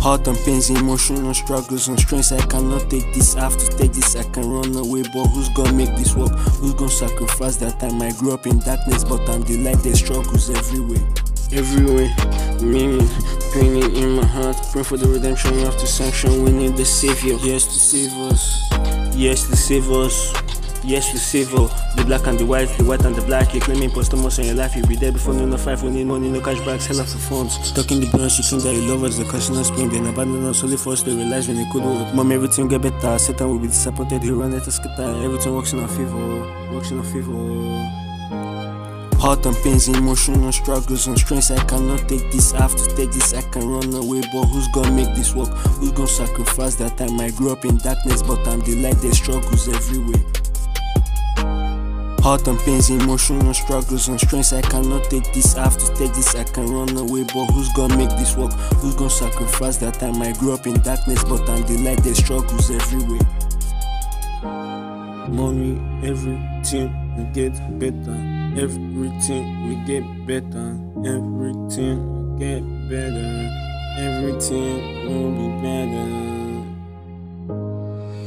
Heart and pains, emotional struggles and strains. I cannot take this, I have to take this. I can run away, but who's gonna make this work? Who's gonna sacrifice that time? I grew up in darkness, but I'm the light. There's struggles everywhere. Everywhere, meaning, pain in my heart. Pray for the redemption of the sanction. We need the savior. Yes, to save us. Yes, to save us. Yes, to save us. The black and the white and the black. You're claiming posthumous in your life. You'll be there before no 5. We need money, no cashbacks, hell of the phones. Stuck in the branch, you think that you love us. The question is pain, then abandon us only for us to realize when it could work. Mom, everything get better. Satan will be disappointed. He run at us, everything works in our favor. Works in our favor. Heart and pains, emotional struggles and strains. I cannot take this, I have to take this. I can run away, but who's gonna make this work? Who's gonna sacrifice that time? I grew up in darkness, but I'm the light. There's struggles everywhere. Heart and pains, emotional struggles and strains. I cannot take this, I have to take this. I can run away, but who's gonna make this work? Who's gonna sacrifice that time? I grew up in darkness, but I'm the light. There's struggles everywhere. Money, everything will get better. Everything will get better. Everything will get better. Everything will be better.